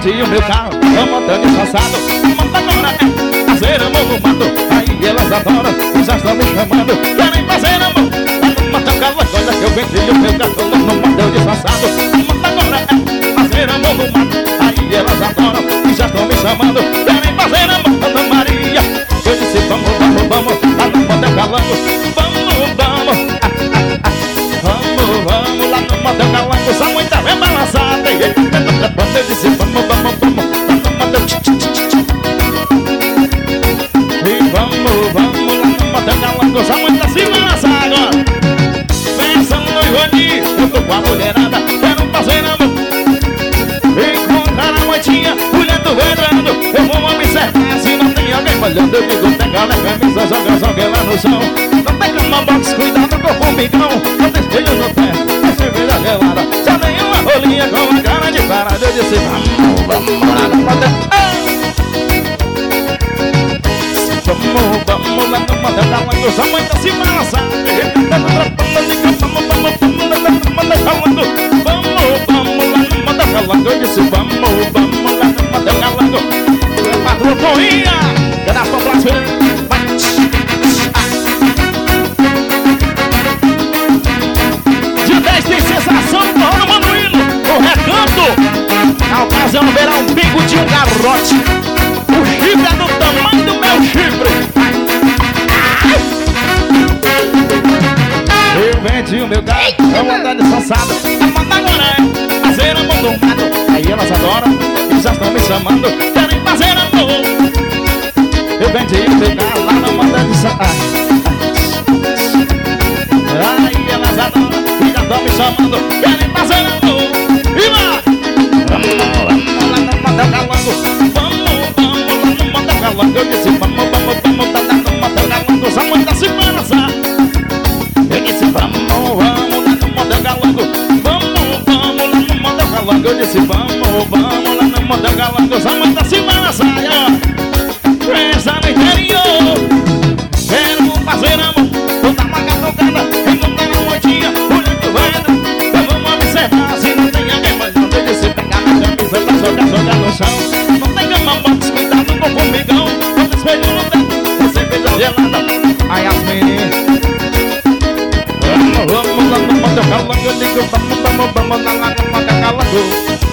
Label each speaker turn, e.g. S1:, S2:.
S1: vendi o meu carro, tô montando disfarçado. Monta agora é fazer amor no mato. Aí elas adoram e já estão me chamando. Querem fazer amor, monta aquela coisa que eu vendi o meu carro, tô montando disfarçado. Monta agora é fazer amor no mato. Aí elas adoram e já estão me chamando. Querem fazer amor, Ana Maria. Eu disse vamos, vamos, vamos, lá no motel Calango. Vamos, vamos, vamos, vamos, lá no motel Calango. Só muita vem balançada. Eu disse vamos, vamos, vamos, lá no motel e vamos, vamos, lá no motel Calango. Só muita se balançar agora. Pensa no noivoninho, eu tô com a mulherada. Quero fazer amor, encontrar a moitinha, olhando, entrando. Eu vou observar se não tem alguém olhando. Eu digo, pega na camisa, joga ela no chão. Não tem cama box, cuidado com o formigão. Não tem espelho no pé, tem cerveja gelada. Já tem uma rolinha com a cara de parada. Eu disse, vamos, vamos lá no motel. Vamos, vamos lá no motel Calango. Só muita se balançar. Vamos, vamos, vamos lá no motel Calango. Eu disse vamos, vamos lá no motel Calango. Patrulha corria, cadastro pra frente. Dia 10 tem sensação do Rolo Manuíno, o Recanto. A ocasião verá um pingo de um garrote. O chifre é do tamanho do meu chifre. Eu vendi o meu carro, eu andando disfarçado. A moda agora é fazer amor no mato. Aí elas adoram e já estão me chamando. Querem fazer amor. Eu vendi o meu carro lá na moda disfarçado. Aí elas adoram e já estão me chamando. Querem fazer amor. E lá, vamos lá no motel Calango. Vamos, vamos lá no motel Calango. Eu disse vamos, vamos, vamos lá no motel Calango. Só muita se balançar. Eu disse vamos, vamos lá no motel Calango. Vamos, vamos lá no motel Calango. Eu disse vamos, vamos lá no motel Calango. Só muita se balançar. Pensa no interior. Quero fazer amor. Vou dar uma catucada, encontrar uma moitinha, olhando vendo. Eu vou observar se não tem alguém olhando. Eu disse pegar na camisa pra jogar no chão. Não tem cama box, cuidado com o formigão. Quando espelho no teto, cerveja gelada. Aí as meninas, vamos lá no motel Calango. Eu digo vamos, vamos, vamos lá no motel Calango.